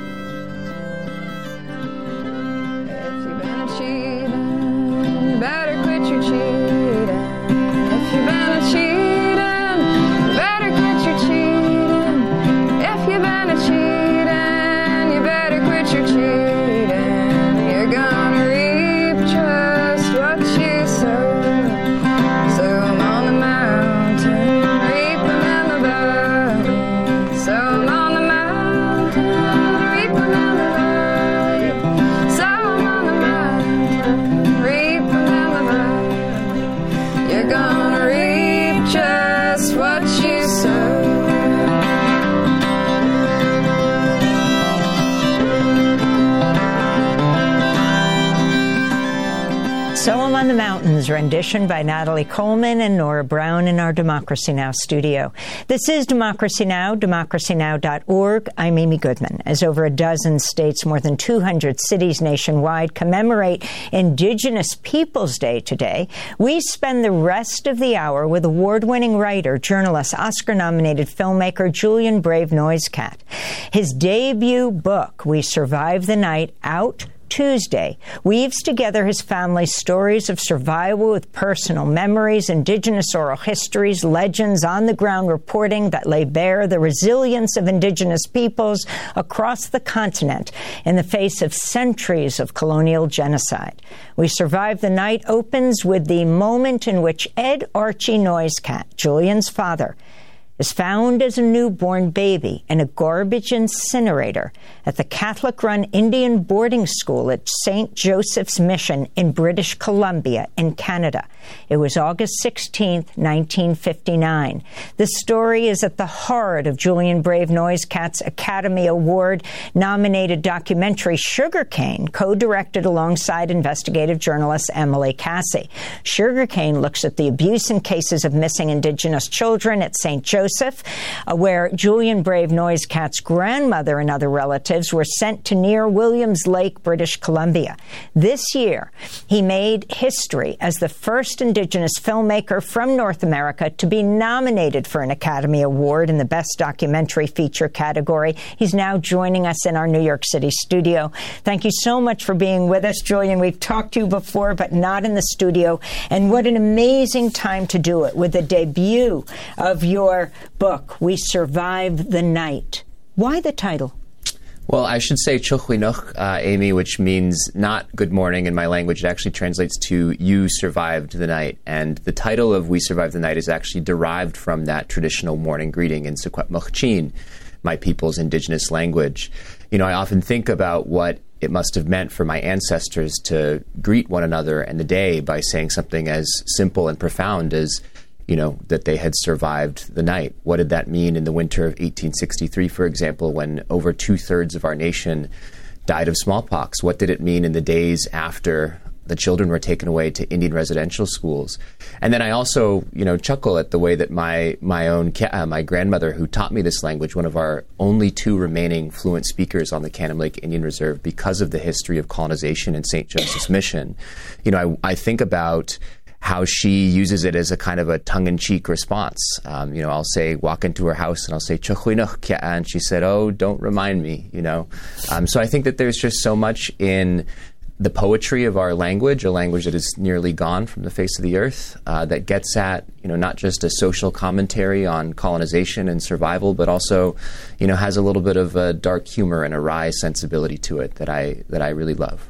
you've been cheating, you better quit your cheating. If you've been cheating, you better quit your cheating. If you've been cheating, you better quit your cheating. the Mountains rendition by Natalie Coleman and Nora Brown in our Democracy Now! Studio. This is Democracy Now!, democracynow.org. I'm Amy Goodman. As over a dozen states, more than 200 cities nationwide commemorate Indigenous Peoples Day today, we spend the rest of the hour with award-winning writer, journalist, Oscar-nominated filmmaker Julian Brave Noisecat. His debut book, We Survived the Night, out Tuesday, weaves together his family's stories of survival with personal memories, Indigenous oral histories, legends, on-the-ground reporting that lay bare the resilience of Indigenous peoples across the continent in the face of centuries of colonial genocide. We Survived the Night opens with the moment in which Ed Archie Noisecat, Julian's father, is found as a newborn baby in a garbage incinerator at the Catholic-run Indian boarding school at St. Joseph's Mission in British Columbia in Canada. It was August 16, 1959. The story is at the heart of Julian Brave Noisecat's Academy Award-nominated documentary Sugarcane, co-directed alongside investigative journalist Emily Cassie. Sugarcane looks at the abuse and cases of missing Indigenous children at St. Joseph, where Julian Brave Noisecat's grandmother and other relatives were sent to near Williams Lake, British Columbia. This year, he made history as the first Indigenous filmmaker from North America to be nominated for an Academy Award in the Best Documentary Feature category. He's now joining us in our New York City studio. Thank you so much for being with us, Julian. We've talked to you before, but not in the studio. And what an amazing time to do it with the debut of your book, We Survived the Night. Why the title? Well, I should say Chuchwinuch, Amy, which means not good morning in my language. It actually translates to You Survived the Night. And the title of We Survived the Night is actually derived from that traditional morning greeting in Secwepemchin, my people's indigenous language. You know, I often think about what it must have meant for my ancestors to greet one another and the day by saying something as simple and profound as, you know, that they had survived the night. What did that mean in the winter of 1863, for example, when over 2/3 of our nation died of smallpox? What did it mean in the days after the children were taken away to Indian residential schools? And then I also, you know, chuckle at the way that my grandmother, who taught me this language, one of our only 2 remaining fluent speakers on the Cannon Lake Indian Reserve because of the history of colonization in St. Joseph's Mission. You know, I think about how she uses it as a kind of a tongue-in-cheek response. You know, I'll say, walk into her house and I'll say, Chuchwinuch, and she said, oh, don't remind me, you know. So I think that there's just so much in the poetry of our language, a language that is nearly gone from the face of the earth, that gets at, you know, not just a social commentary on colonization and survival, but also, you know, has a little bit of a dark humor and a wry sensibility to it that I really love.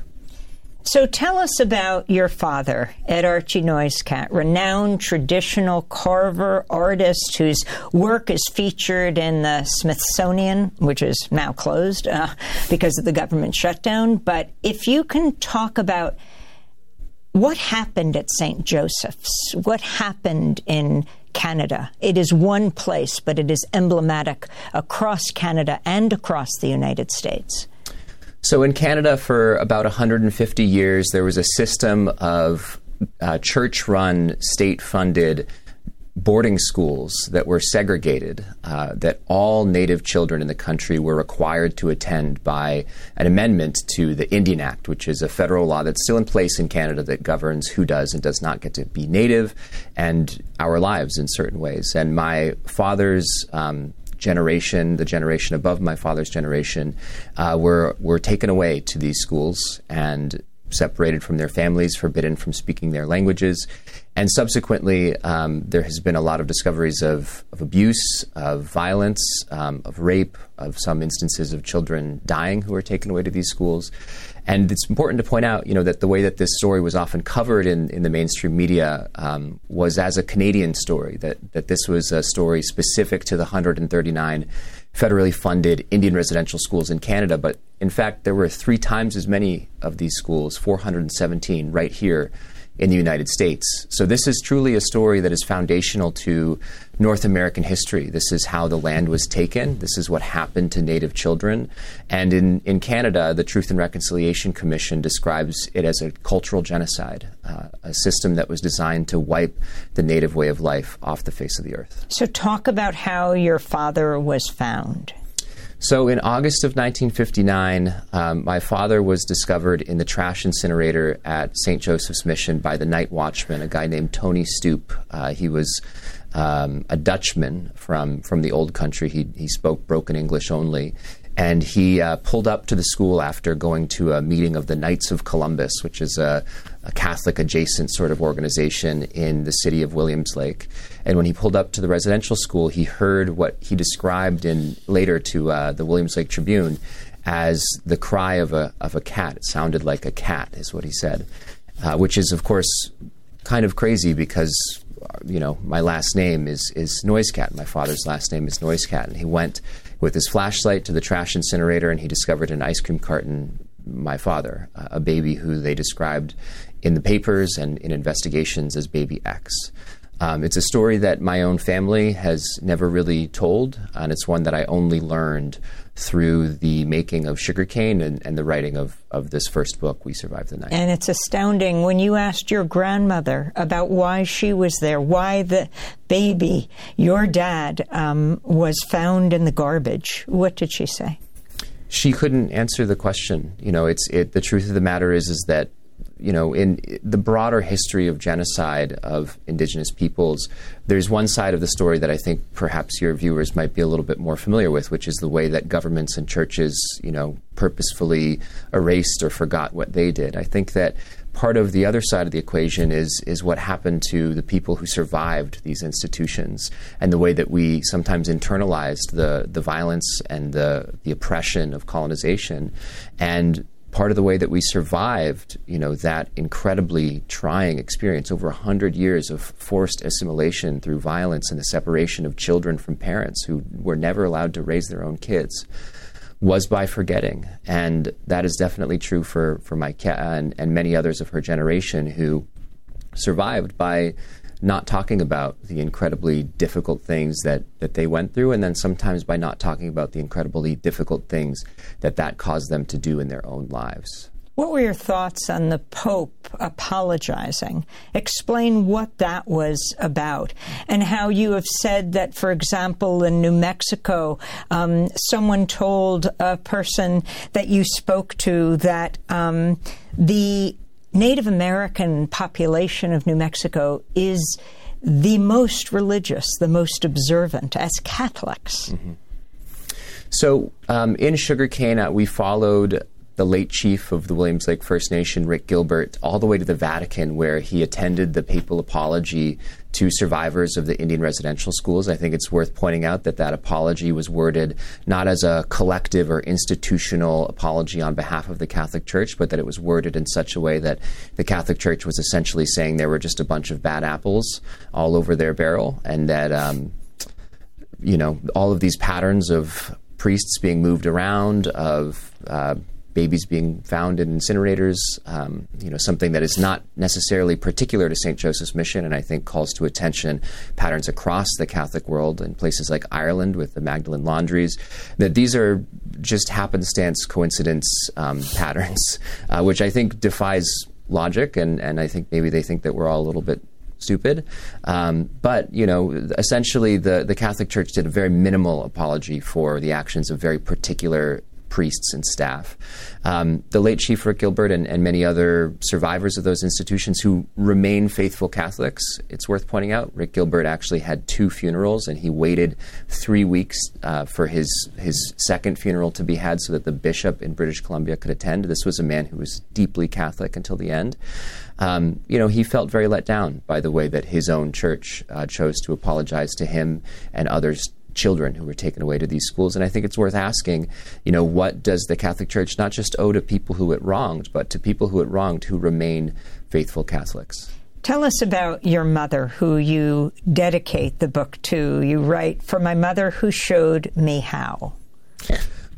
So tell us about your father, Ed Archie Noisecat, renowned traditional carver artist whose work is featured in the Smithsonian, which is now closed because of the government shutdown. But if you can talk about what happened at St. Joseph's, what happened in Canada. It is one place, but it is emblematic across Canada and across the United States. So in Canada, for about 150 years, there was a system of church-run, state-funded boarding schools that were segregated, that all Native children in the country were required to attend by an amendment to the Indian Act, which is a federal law that's still in place in Canada that governs who does and does not get to be Native and our lives in certain ways. And my father's generation, the generation above my father's generation, were taken away to these schools and separated from their families, forbidden from speaking their languages. And subsequently, there has been a lot of discoveries of abuse, of violence, of rape, of some instances of children dying who were taken away to these schools. And it's important to point out, that the way that this story was often covered in the mainstream media was as a Canadian story, that this was a story specific to the 139 federally funded Indian residential schools in Canada. But in fact, there were 3 times as many of these schools, 417, right here in the United States. So this is truly a story that is foundational to North American history. This is how the land was taken. This is what happened to Native children. And in Canada, the Truth and Reconciliation Commission describes it as a cultural genocide, a system that was designed to wipe the Native way of life off the face of the earth. So talk about how your father was found. So in August of 1959, my father was discovered in the trash incinerator at St. Joseph's Mission by the night watchman, a guy named Tony Stoop. He was a Dutchman from the old country. He spoke broken English only. And he pulled up to the school after going to a meeting of the Knights of Columbus, which is a Catholic-adjacent sort of organization in the city of Williams Lake. And when he pulled up to the residential school, he heard what he described later to the Williams Lake Tribune as the cry of a cat. It sounded like a cat, is what he said, which is, of course, kind of crazy because, my last name is Noisecat. My father's last name is Noisecat. And he went with his flashlight to the trash incinerator, and he discovered an ice cream carton, my father, a baby who they described in the papers and in investigations as Baby X. It's a story that my own family has never really told, and it's one that I only learned through the making of Sugarcane and the writing of this first book, We Survived the Night. And it's astounding when you asked your grandmother about why she was there, why the baby, your dad, was found in the garbage. What did she say? She couldn't answer the question. The truth of the matter is that in the broader history of genocide of indigenous peoples, there's one side of the story that I think perhaps your viewers might be a little bit more familiar with, which is the way that governments and churches, purposefully erased or forgot what they did. I think that part of the other side of the equation is what happened to the people who survived these institutions and the way that we sometimes internalized the violence and the oppression of colonization. And part of the way that we survived, that incredibly trying experience, over 100 years of forced assimilation through violence and the separation of children from parents who were never allowed to raise their own kids, was by forgetting. And that is definitely true for my cat and many others of her generation who survived by not talking about the incredibly difficult things that they went through, and then sometimes by not talking about the incredibly difficult things that caused them to do in their own lives. What were your thoughts on the Pope apologizing? Explain what that was about and how you have said that, for example, in New Mexico, someone told a person that you spoke to that the Native American population of New Mexico is the most religious, the most observant as Catholics. Mm-hmm. So in Sugarcane, we followed the late chief of the Williams Lake First Nation, Rick Gilbert, all the way to the Vatican, where he attended the papal apology to survivors of the Indian residential schools. I think it's worth pointing out that apology was worded not as a collective or institutional apology on behalf of the Catholic Church, but that it was worded in such a way that the Catholic Church was essentially saying there were just a bunch of bad apples all over their barrel, and that all of these patterns of priests being moved around, of babies being found in incinerators, something that is not necessarily particular to St. Joseph's Mission, and I think calls to attention patterns across the Catholic world in places like Ireland with the Magdalene laundries, that these are just happenstance coincidence patterns, which I think defies logic, and I think maybe they think that we're all a little bit stupid. But, essentially the Catholic Church did a very minimal apology for the actions of very particular priests and staff. The late Chief Rick Gilbert and many other survivors of those institutions who remain faithful Catholics, it's worth pointing out, Rick Gilbert actually had 2 funerals, and he waited 3 weeks for his second funeral to be had so that the bishop in British Columbia could attend. This was a man who was deeply Catholic until the end. He felt very let down by the way that his own church chose to apologize to him and others, children who were taken away to these schools. And I think it's worth asking, what does the Catholic Church not just owe to people who it wronged, but to people who it wronged who remain faithful Catholics? Tell us about your mother, who you dedicate the book to. You write, "For my mother who showed me how."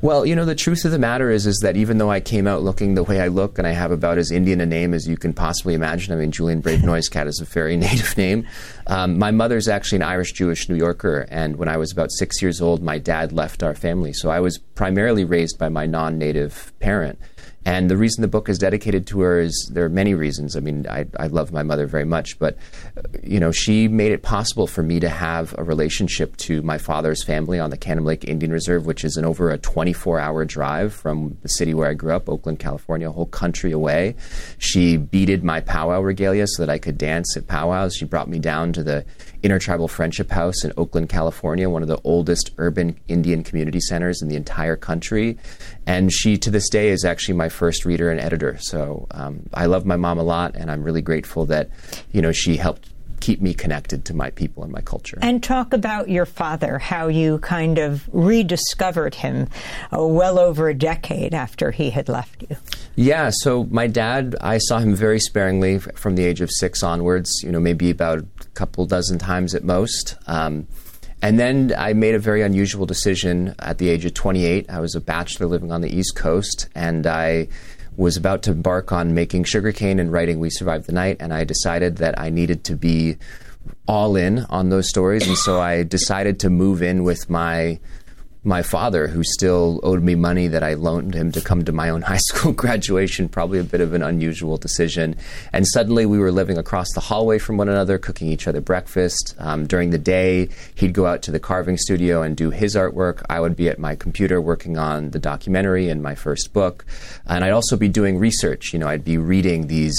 Well, the truth of the matter is that even though I came out looking the way I look and I have about as Indian a name as you can possibly imagine, I mean, Julian Brave Noiscat is a very native name. My mother's actually an Irish-Jewish New Yorker, and when I was about 6 years old, my dad left our family. So I was primarily raised by my non-native parent. And the reason the book is dedicated to her is there are many reasons. I mean, I love my mother very much, but, she made it possible for me to have a relationship to my father's family on the Cannon Lake Indian Reserve, which is over a 24-hour drive from the city where I grew up, Oakland, California, a whole country away. She beaded my powwow regalia so that I could dance at powwows. She brought me down to the Intertribal Friendship House in Oakland, California, one of the oldest urban Indian community centers in the entire country. And she, to this day, is actually my first reader and editor. So I love my mom a lot, and I'm really grateful that, she helped keep me connected to my people and my culture. And talk about your father, how you kind of rediscovered him well over a decade after he had left you. Yeah, so my dad, I saw him very sparingly from the age of 6 onwards, maybe about a couple dozen times at most. And then I made a very unusual decision at the age of 28. I was a bachelor living on the East Coast, and I was about to embark on making sugarcane and writing We Survived the Night, and I decided that I needed to be all in on those stories, and so I decided to move in with my father, who still owed me money that I loaned him to come to my own high school graduation, probably a bit of an unusual decision. And suddenly we were living across the hallway from one another, cooking each other breakfast. During the day, he'd go out to the carving studio and do his artwork. I would be at my computer working on the documentary and my first book. And I'd also be doing research. I'd be reading these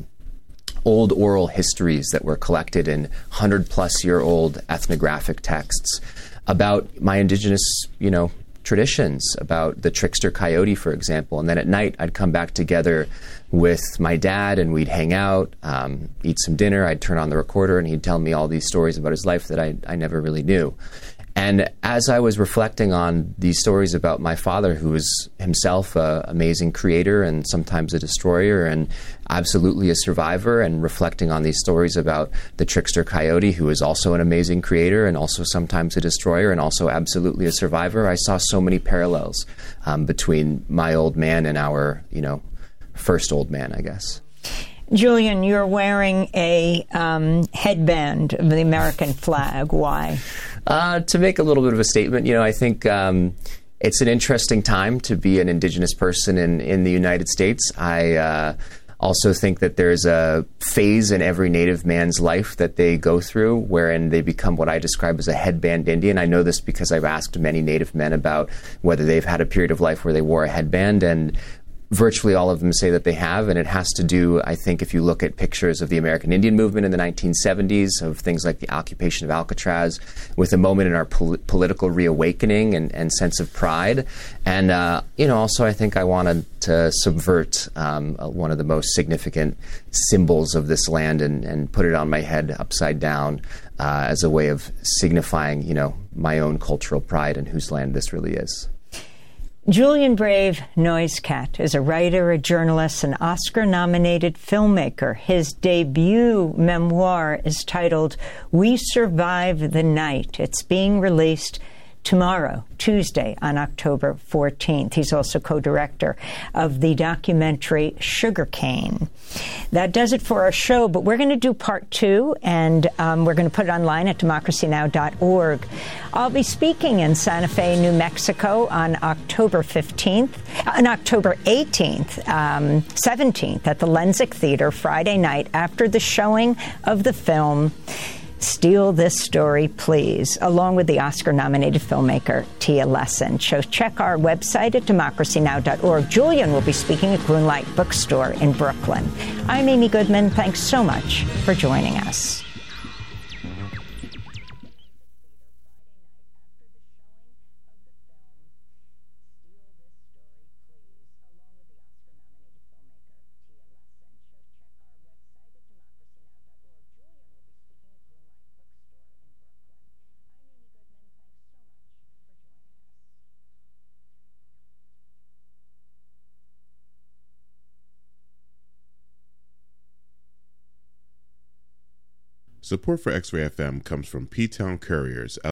old oral histories that were collected in 100-plus-year-old ethnographic texts about my indigenous, traditions, about the trickster coyote, for example. And then at night, I'd come back together with my dad, and we'd hang out, eat some dinner. I'd turn on the recorder, and he'd tell me all these stories about his life that I never really knew. And as I was reflecting on these stories about my father, who was himself an amazing creator and sometimes a destroyer and absolutely a survivor, and reflecting on these stories about the trickster coyote, who is also an amazing creator and also sometimes a destroyer and also absolutely a survivor, I saw so many parallels between my old man and our, first old man, I guess. Julian, you're wearing a headband of the American flag. Why? To make a little bit of a statement, I think it's an interesting time to be an indigenous person in the United States. I also think that there's a phase in every Native man's life that they go through wherein they become what I describe as a headband Indian. I know this because I've asked many Native men about whether they've had a period of life where they wore a headband, and virtually all of them say that they have, and it has to do, I think, if you look at pictures of the American Indian movement in the 1970s, of things like the occupation of Alcatraz, with a moment in our political reawakening and sense of pride. And, also I think I wanted to subvert one of the most significant symbols of this land and put it on my head upside down as a way of signifying, my own cultural pride and whose land this really is. Julian Brave Noiscat is a writer, a journalist, an Oscar-nominated filmmaker. His debut memoir is titled We Survived the Night. It's being released tomorrow, Tuesday, on October 14th. He's also co-director of the documentary Sugarcane. That does it for our show, but we're going to do part 2, and we're going to put it online at democracynow.org. I'll be speaking in Santa Fe, New Mexico on October 18th, 17th at the Lensic Theater Friday night after the showing of the film Steal This Story, Please, along with the Oscar-nominated filmmaker Tia Lesson. So check our website at democracynow.org. Julian will be speaking at Grunlight Bookstore in Brooklyn. I'm Amy Goodman. Thanks so much for joining us. Support for X-Ray FM comes from P-Town Couriers,